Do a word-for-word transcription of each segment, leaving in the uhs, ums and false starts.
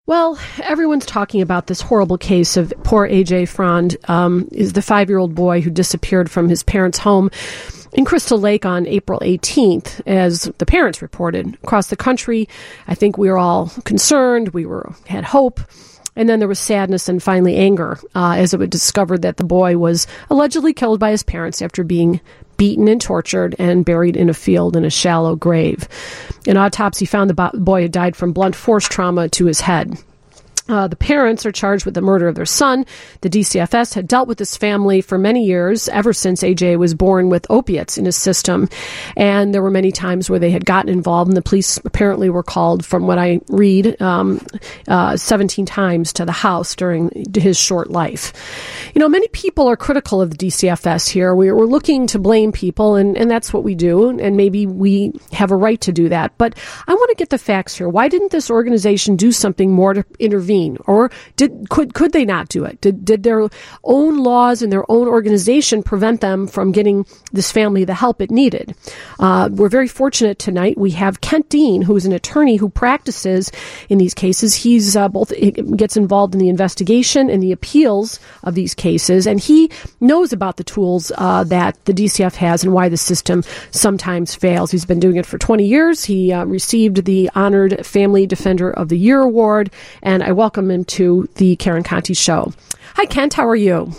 Well, everyone's talking about this horrible case of poor A J Frond, um, is the five-year-old boy who disappeared from his parents' home in Crystal Lake on April eighteenth, as the parents reported. Across the country, I think we were all concerned. We were had hope. And then there was sadness and finally anger uh, as it was discovered that the boy was allegedly killed by his parents after being beaten and tortured and buried in a field in a shallow grave. An autopsy found the bo- boy had died from blunt force trauma to his head. Uh, the parents are charged with the murder of their son. The D C F S had dealt with this family for many years, ever since A J was born with opiates in his system. And there were many times where they had gotten involved, and the police apparently were called, from what I read, um, uh, seventeen times to the house during his short life. You know, many people are critical of the D C F S here. We're, we're looking to blame people, and, and that's what we do, and maybe we have a right to do that. But I want to get the facts here. Why didn't this organization do something more to intervene? Or did could could they not do it? Did did their own laws and their own organization prevent them from getting this family the help it needed? Uh, we're very fortunate tonight. We have Kent Dean, who is an attorney who practices in these cases. He's uh, both he gets involved in the investigation and the appeals of these cases, and he knows about the tools uh, that the D C F has and why the system sometimes fails. He's been doing it for twenty years. He uh, received the Honored Family Defender of the Year award, and I welcome him to the Karen Conti Show. Hi, Kent. How are you?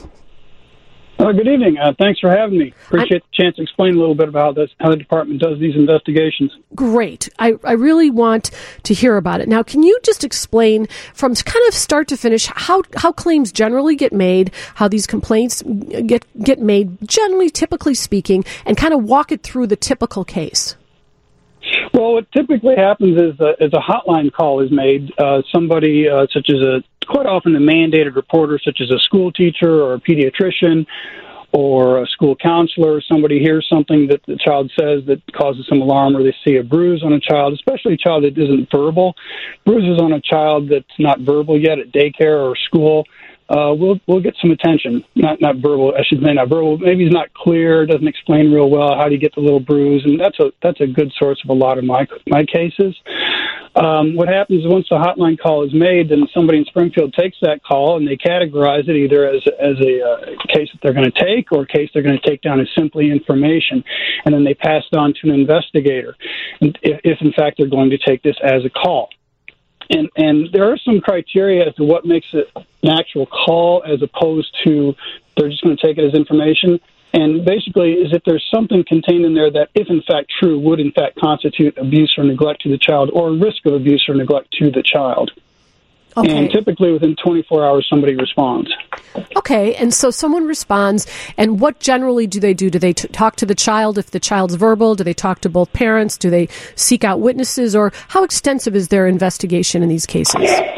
Uh, good evening. Uh, thanks for having me. Appreciate I'm, the chance to explain a little bit about this, how the department does these investigations. Great. I, I really want to hear about it. Now, can you just explain from kind of start to finish how, how claims generally get made, how these complaints get, get made, generally, typically speaking, and kind of walk it through the typical case? Well, what typically happens is a, is a hotline call is made. Uh, somebody, uh, such as a, quite often a mandated reporter, such as a school teacher or a pediatrician or a school counselor, somebody hears something that the child says that causes some alarm, or they see a bruise on a child, especially a child that isn't verbal. Bruises on a child that's not verbal yet at daycare or school. Uh, we'll we'll get some attention. Not not verbal, I should say not verbal. Maybe he's not clear, doesn't explain real well how do you get the little bruise, and that's a that's a good source of a lot of my my cases. Um, what happens is once the hotline call is made, then somebody in Springfield takes that call and they categorize it either as as a uh, case that they're going to take or a case they're going to take down as simply information, and then they pass it on to an investigator, and if, if in fact they're going to take this as a call. And and there are some criteria as to what makes it an actual call as opposed to they're just going to take it as information. And basically is if there's something contained in there that, if in fact true, would in fact constitute abuse or neglect to the child or risk of abuse or neglect to the child. Okay. And typically within twenty-four hours, somebody responds. Okay, and so someone responds, and what generally do they do? Do they t- talk to the child if the child's verbal? Do they talk to both parents? Do they seek out witnesses? Or how extensive is their investigation in these cases?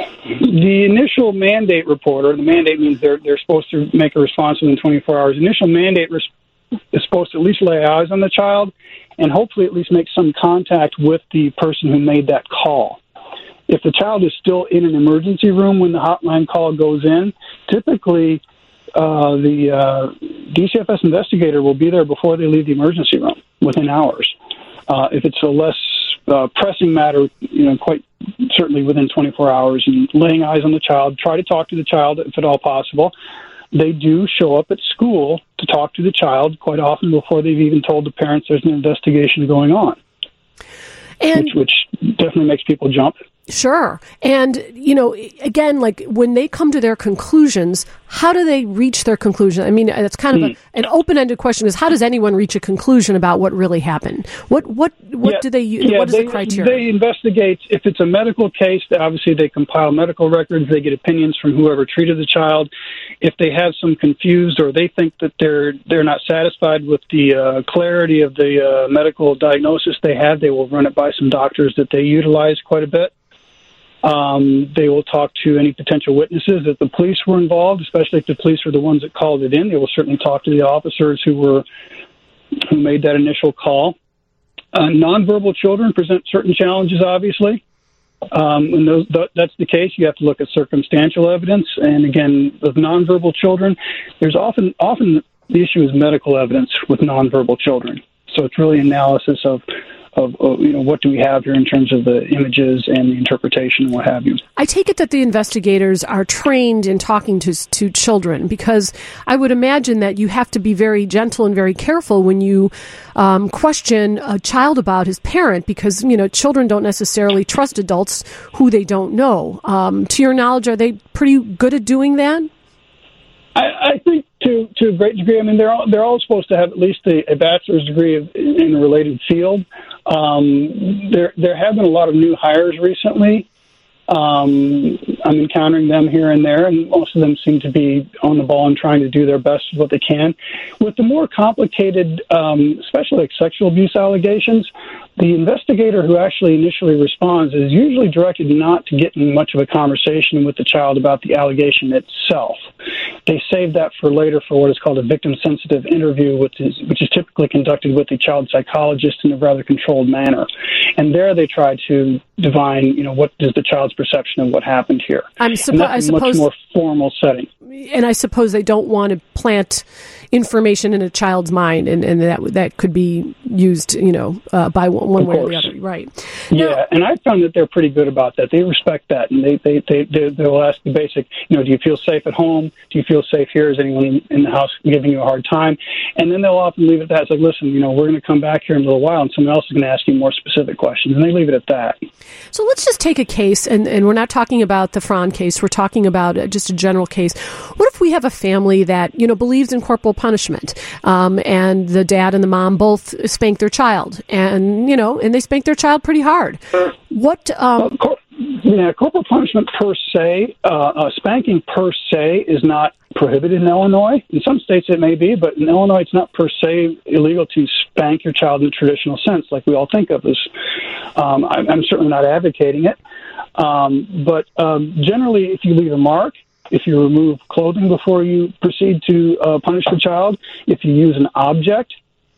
The initial mandate reporter, the mandate means they're they're supposed to make a response within twenty-four hours. Initial mandate res- is supposed to at least lay eyes on the child and hopefully at least make some contact with the person who made that call. If the child is still in an emergency room when the hotline call goes in, typically uh, the uh, D C F S investigator will be there before they leave the emergency room, within hours. Uh, if it's a less uh, pressing matter, you know, quite certainly within twenty-four hours, and laying eyes on the child, try to talk to the child if at all possible. They do show up at school to talk to the child quite often before they've even told the parents there's an investigation going on, and which, which definitely makes people jump. Sure. And, you know, again, like when they come to their conclusions, how do they reach their conclusion? I mean, it's kind of a, an open-ended question, is how does anyone reach a conclusion about what really happened? What what what yeah, do they use? Yeah, what is they, the criteria? They investigate. If it's a medical case, obviously they compile medical records. They get opinions from whoever treated the child. If they have some confused or they think that they're they're not satisfied with the uh, clarity of the uh, medical diagnosis they have, they will run it by some doctors that they utilize quite a bit. Um, they will talk to any potential witnesses. If the police were involved, especially if the police were the ones that called it in, they will certainly talk to the officers who were who made that initial call. Uh, nonverbal children present certain challenges, obviously. Um, when those, th- that's the case, you have to look at circumstantial evidence. And again, with nonverbal children, there's often often the issue is medical evidence with nonverbal children. So it's really analysis of of, of, you know, what do we have here in terms of the images and the interpretation and what have you. I take it that the investigators are trained in talking to to children, because I would imagine that you have to be very gentle and very careful when you um, question a child about his parent, because, you know, children don't necessarily trust adults who they don't know. Um, to your knowledge, are they pretty good at doing that? I, I think to to a great degree. I mean, they're all, they're all supposed to have at least a, a bachelor's degree of, in a related field. Um, there there have been a lot of new hires recently. Um, I'm encountering them here and there, and most of them seem to be on the ball and trying to do their best with what they can. With the more complicated, um, especially like sexual abuse allegations, the investigator who actually initially responds is usually directed not to get in much of a conversation with the child about the allegation itself. They save that for later for what is called a victim-sensitive interview, which is, which is typically conducted with a child psychologist in a rather controlled manner. And there they try to divine, you know, what is the child's perception of what happened here. I'm suppo- and that's I a suppose, much more formal setting. And I suppose they don't want to plant information in a child's mind, and, and that that could be used, you know, uh, by one, one way or the other, right? Yeah, now, and I found that they're pretty good about that. They respect that, and they they they they they'll ask the basic, you know, do you feel safe at home? Do you feel safe here? Is anyone in the house giving you a hard time? And then they'll often leave it at that. It's like, listen, you know, we're going to come back here in a little while, and someone else is going to ask you more specific questions, and they leave it at that. So let's just take a case, and, and we're not talking about the Frond case. We're talking about just a general case. What if we have a family that, you know, believes in corporal punishment, um, and the dad and the mom both spank their child, and, you know, and they spank their child pretty hard? What? Um, uh, cor- yeah, corporal punishment per se, uh, uh, spanking per se is not prohibited in Illinois. In some states it may be, but in Illinois it's not per se illegal to spank your child in the traditional sense, like we all think of as. Um, I'm, I'm certainly not advocating it, um, but um, generally, if you leave a mark, if you remove clothing before you proceed to uh, punish the child, if you use an object,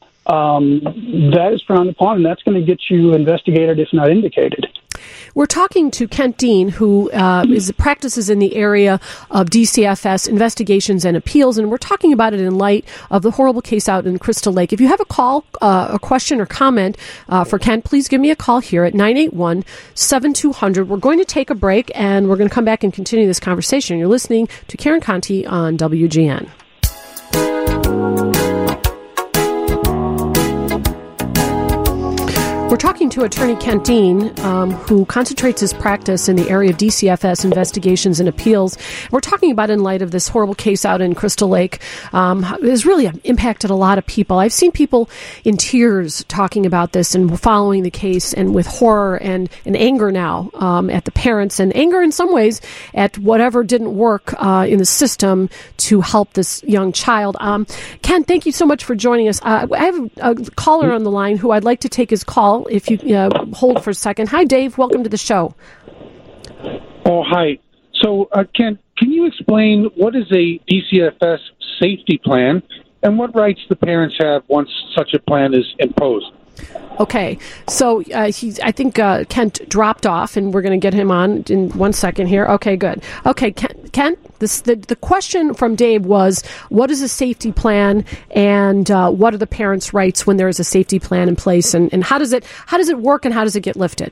um, that is frowned upon, and that's going to get you investigated if not indicated. We're talking to Kent Dean, who uh, is practices in the area of D C F S investigations and appeals, and we're talking about it in light of the horrible case out in Crystal Lake. If you have a call, uh, a question, or comment uh, for Kent, please give me a call here at nine eight one, seven two zero zero. We're going to take a break, and we're going to come back and continue this conversation. You're listening to Karen Conti on W G N. We're talking to attorney Kent Dean, um, who concentrates his practice in the area of D C F S investigations and appeals. We're talking about in light of this horrible case out in Crystal Lake. Um, it has really impacted a lot of people. I've seen people in tears talking about this and following the case, and with horror and, and anger now um, at the parents, and anger in some ways at whatever didn't work uh, in the system to help this young child. Um, Kent, thank you so much for joining us. Uh, I have a, a caller on the line who I'd like to take his call. If you uh, hold for a second. Hi, Dave. Welcome to the show. Oh, hi. So, uh, Ken, can you explain what is a D C F S safety plan and what rights the parents have once such a plan is imposed? Okay, so uh, he's, I think uh, Kent dropped off, and we're going to get him on in one second here. Okay, good. Okay, Kent, Kent this, the, the question from Dave was, what is a safety plan, and uh, what are the parents' rights when there is a safety plan in place, and, and how does it how does it work, and how does it get lifted?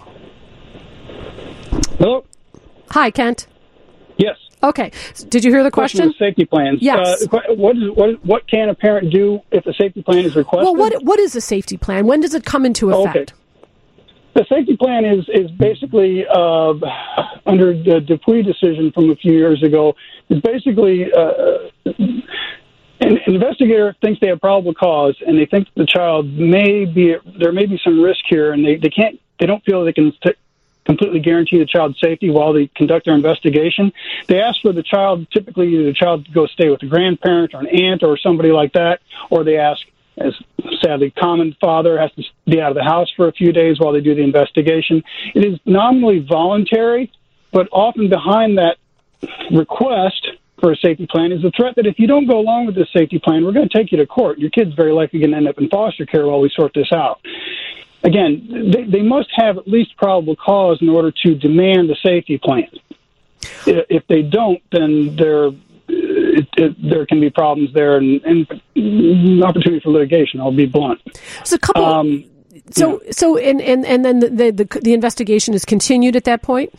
Hello? Hi, Kent. Yes. Okay. Did you hear the question? question safety plans. Yes. Uh, what, is, what, what can a parent do if a safety plan is requested? Well, what what is a safety plan? When does it come into effect? Okay. The safety plan is, is basically, uh, under the Dupuy decision from a few years ago, is basically uh, an investigator thinks they have probable cause, and they think the child may be, there may be some risk here, and they, they can't, they don't feel they can t- completely guarantee the child's safety while they conduct their investigation. They ask for the child, typically either the child to go stay with a grandparent or an aunt or somebody like that, or they ask, as sadly common, father has to be out of the house for a few days while they do the investigation. It is nominally voluntary, but often behind that request for a safety plan is the threat that if you don't go along with this safety plan, we're going to take you to court. Your kid's very likely going to end up in foster care while we sort this out. Again, they, they must have at least probable cause in order to demand a safety plan. If they don't, then there, it, it, there can be problems there and, and opportunity for litigation. I'll be blunt. So a couple. Um, So, yeah. so, and, and, and then the, the, the investigation is continued at that point?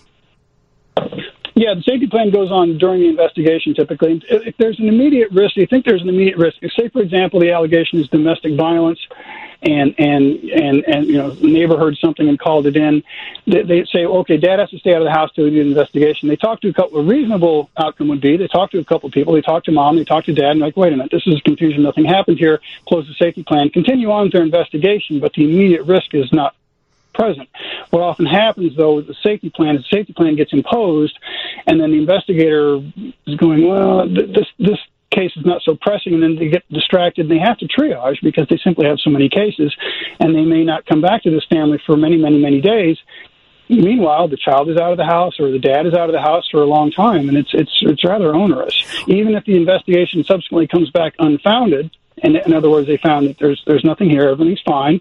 Yeah, the safety plan goes on during the investigation typically. If there's an immediate risk, you think there's an immediate risk. Say, for example, the allegation is domestic violence, and and and, and you know, the neighbor heard something and called it in. They, they say, okay, Dad has to stay out of the house to do the investigation. They talk to a couple. A reasonable outcome would be they talk to a couple people. They talk to Mom. They talk to Dad. And like, wait a minute, this is confusion. Nothing happened here. Close the safety plan. Continue on with their investigation, but the immediate risk is not present. What often happens, though, with the safety plan is the safety plan gets imposed, and then the investigator is going, well, th- this this case is not so pressing, and then they get distracted, and they have to triage because they simply have so many cases, and they may not come back to this family for many, many, many days. Meanwhile, the child is out of the house, or the dad is out of the house for a long time, and it's it's it's rather onerous. Even if the investigation subsequently comes back unfounded, and in other words, they found that there's there's nothing here, everything's fine.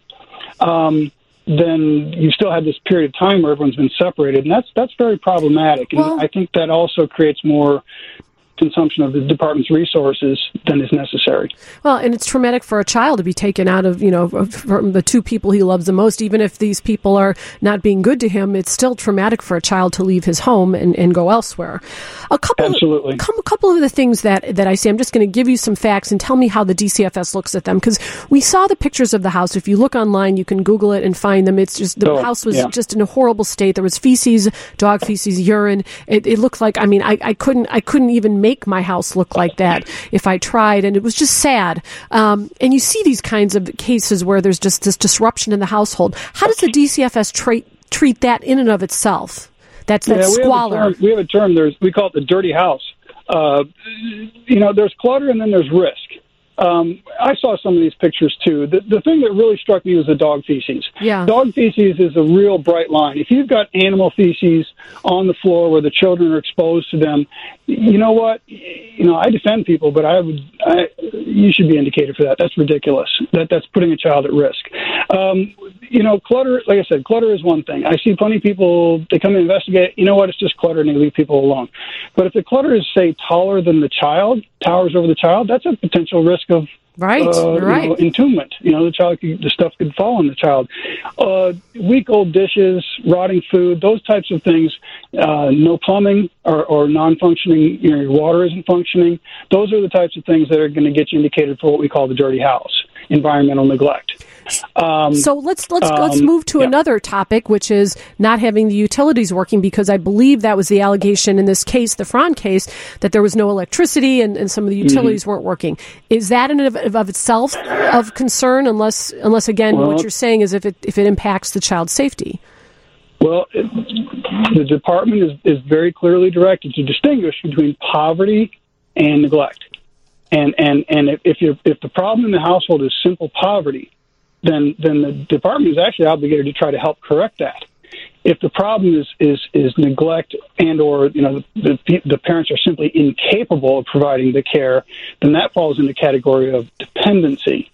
Um, then you still have this period of time where everyone's been separated, and that's that's very problematic. And well, I think that also creates more consumption of the department's resources than is necessary. Well, and it's traumatic for a child to be taken out of, you know, from the two people he loves the most. Even if these people are not being good to him, it's still traumatic for a child to leave his home and, and go elsewhere. A couple, Absolutely. A couple of the things that, that I see, I'm just going to give you some facts and tell me how the D C F S looks at them, because we saw the pictures of the house. If you look online, you can Google it and find them. It's just, the oh, house was yeah. just in a horrible state. There was feces, dog feces, urine. It, it looked like, I mean, I, I couldn't, I couldn't even make my house look like that if I tried, and it was just sad. Um, and you see these kinds of cases where there's just this disruption in the household. How does the D C F S tra- treat that in and of itself? That's that yeah, we squalor. Have a term, we have a term. There's we call it the dirty house. Uh, you know, there's clutter and then there's risk. Um, I saw some of these pictures too. The, the thing that really struck me was the dog feces. Yeah. Dog feces is a real bright line. If you've got animal feces on the floor where the children are exposed to them, you know what? You know, I defend people, but I would, I, you should be indicated for that. That's ridiculous. That that's putting a child at risk. Um, you know, clutter, like I said, clutter is one thing. I see plenty of people, they come and investigate, you know what, it's just clutter, and they leave people alone. But if the clutter is, say, taller than the child, towers over the child, that's a potential risk of Right, uh, right. You know, entombment. You know, the child, could, the stuff could fall on the child. Uh, weak old dishes, rotting food, those types of things. Uh, no plumbing or, or non-functioning. You know, your water isn't functioning. Those are the types of things that are going to get you indicated for what we call the dirty house, environmental neglect. Um, so let's let's um, let's move to yeah. another topic, which is not having the utilities working, because I believe that was the allegation in this case, the Frond case, that there was no electricity and, and some of the utilities mm-hmm. weren't working. Is that in and of, of itself of concern, unless unless again well, what you're saying is if it if it impacts the child's safety? Well, it, the department is, is very clearly directed to distinguish between poverty and neglect. And and and if if, you're, if the problem in the household is simple poverty, then then the department is actually obligated to try to help correct that. If the problem is is, is neglect and or you know the, the the parents are simply incapable of providing the care, then that falls in the category of dependency.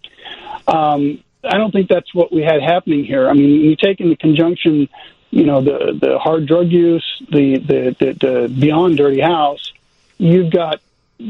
Um, I don't think that's what we had happening here. I mean, you take into conjunction, you know, the the hard drug use, the the the, the beyond dirty house. You've got.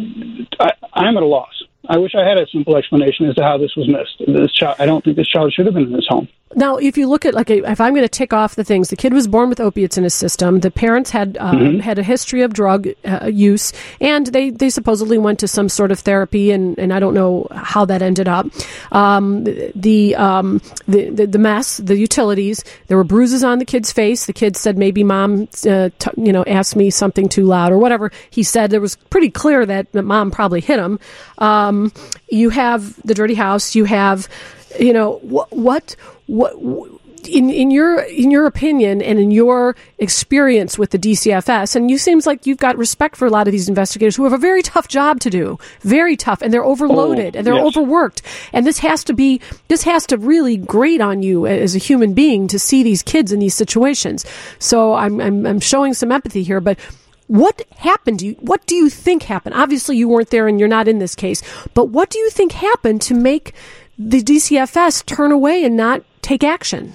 I, I'm at a loss. I wish I had a simple explanation as to how this was missed. This child, I don't think this child should have been in this home. Now, if you look at, like, a, if I'm going to tick off the things, the kid was born with opiates in his system. The parents had uh, mm-hmm. had a history of drug uh, use, and they, they supposedly went to some sort of therapy, and, and I don't know how that ended up. Um, the, um, the, the the mess, the utilities, there were bruises on the kid's face. The kid said maybe mom, uh, t- you know, asked me something too loud or whatever. He said it was pretty clear that, that mom probably hit him. Um, you have the dirty house. You have, you know, what what. What in in your in your opinion and in your experience with the D C F S, and you seems like you've got respect for a lot of these investigators who have a very tough job to do, very tough, and they're overloaded oh, and they're yes. overworked, and this has to be this has to really grate on you as a human being to see these kids in these situations. So I'm I'm, I'm showing some empathy here, but. What happened? Do you, what do you think happened? Obviously, you weren't there and you're not in this case. But what do you think happened to make the D C F S turn away and not take action?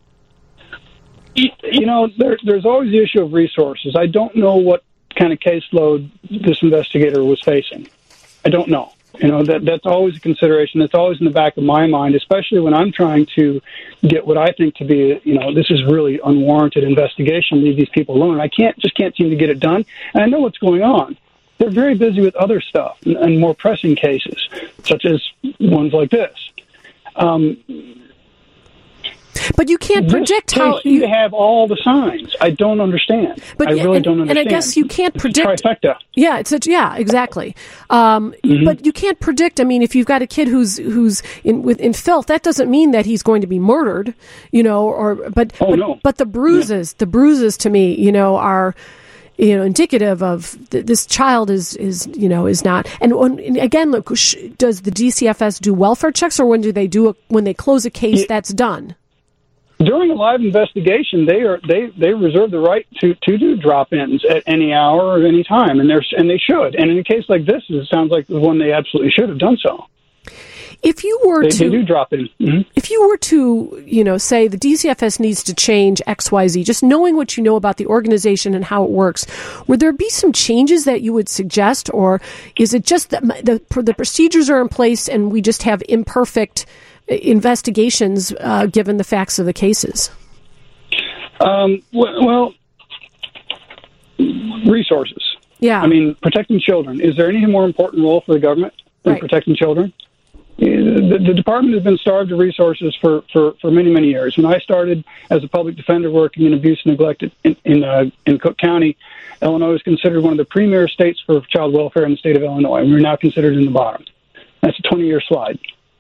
You know, there, there's always the issue of resources. I don't know what kind of caseload this investigator was facing. I don't know. You know, that that's always a consideration. That's always in the back of my mind, especially when I'm trying to get what I think to be, you know, this is really unwarranted investigation. Leave these people alone. I can't just can't seem to get it done. And I know what's going on. They're very busy with other stuff and, and more pressing cases, such as ones like this. Um, But you can't predict they how seem you to have all the signs. I don't understand. But I yeah, really and, don't understand. And I guess you can't it's predict. A trifecta. Yeah, it's a, yeah, exactly. Um, mm-hmm. But you can't predict. I mean, if you've got a kid who's who's in with in filth, that doesn't mean that he's going to be murdered. You know, or but oh, but, no. but the bruises, yeah. the bruises to me, you know, are. You know, indicative of th- this child is, is, you know, is not. And, when, and again, look, sh- does the D C F S do welfare checks, or when do they do a, when they close a case? Yeah. That's done. During a live investigation, they are they, they reserve the right to, to do drop-ins at any hour or any time, and they're and they should. And in a case like this, it sounds like the one they absolutely should have done so. If you were they, to they do drop in. Mm-hmm. If you were to, you know, say the D C F S needs to change X Y Z, just knowing what you know about the organization and how it works, would there be some changes that you would suggest, or is it just that the the procedures are in place and we just have imperfect investigations uh, given the facts of the cases? Um, well, resources. Yeah. I mean, protecting children. Is there any more important role for the government than right. protecting children? The, the department has been starved of resources for, for, for many, many years. When I started as a public defender working in abuse and neglect in in, uh, in Cook County, Illinois was considered one of the premier states for child welfare in the state of Illinois. We're now considered in the bottom. That's a twenty-year slide.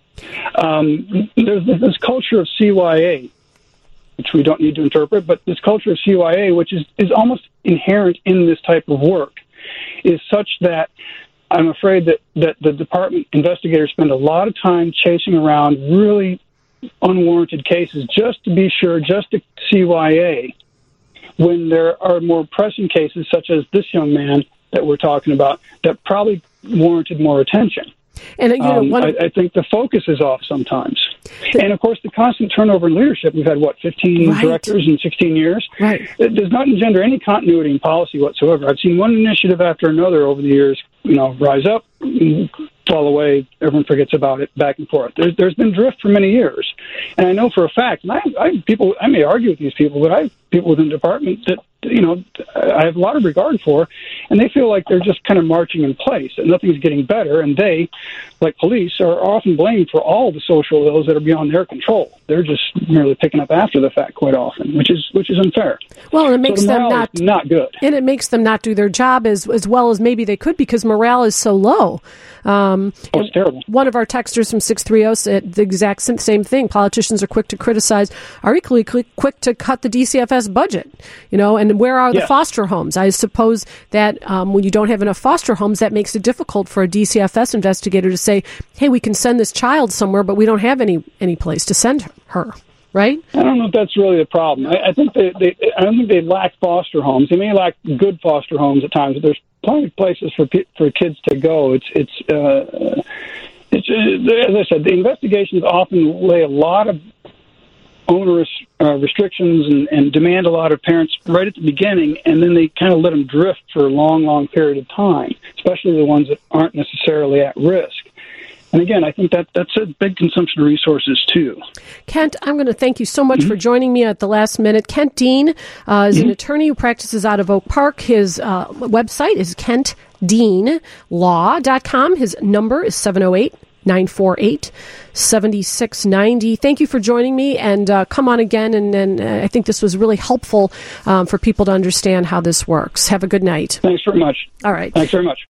Um, there's this culture of C Y A, which we don't need to interpret, but this culture of C Y A, which is, is almost inherent in this type of work, is such that I'm afraid that, that the department investigators spend a lot of time chasing around really unwarranted cases just to be sure, just to C Y A, when there are more pressing cases such as this young man that we're talking about that probably warranted more attention. And you know, um, one I, I think the focus is off sometimes. The, and, of course, the constant turnover in leadership. We've had, what, fifteen right. directors in sixteen years? Right. It does not engender any continuity in policy whatsoever. I've seen one initiative after another over the years, you know, rise up, fall away, everyone forgets about it, back and forth. There's, there's been drift for many years. And I know for a fact, and I, I, people, I may argue with these people, but I have people within the department that, you know, I have a lot of regard for, and they feel like they're just kind of marching in place, and nothing's getting better, and they, like police, are often blamed for all the social ills that are beyond their control. They're just merely picking up after the fact quite often, which is which is unfair. Well, and it makes so the them not not good, and it makes them not do their job as as well as maybe they could because morale is so low. Um, oh, it's terrible. One of our texters from six three zero said the exact same thing. Politicians are quick to criticize, are equally quick to cut the D C F S budget. You know, and where are the yes. foster homes? I suppose that um, when you don't have enough foster homes, that makes it difficult for a D C F S investigator to say, "Hey, we can send this child somewhere, but we don't have any any place to send her." Right? I don't know if that's really a problem. I, I think they, they, I don't think they lack foster homes. They may lack good foster homes at times, but there's plenty of places for for kids to go. It's it's uh, it's uh, as I said, the investigations often lay a lot of onerous uh, restrictions and, and demand a lot of parents right at the beginning, and then they kind of let them drift for a long, long period of time, especially the ones that aren't necessarily at risk. And again, I think that that's a big consumption of resources, too. Kent, I'm going to thank you so much mm-hmm. for joining me at the last minute. Kent Dean uh, is mm-hmm. an attorney who practices out of Oak Park. His uh, website is kent dean law dot com. His number is seven oh eight, nine four eight, seven six nine zero. Thank you for joining me, and uh, come on again. And, and uh, I think this was really helpful um, for people to understand how this works. Have a good night. Thanks very much. All right. Thanks very much.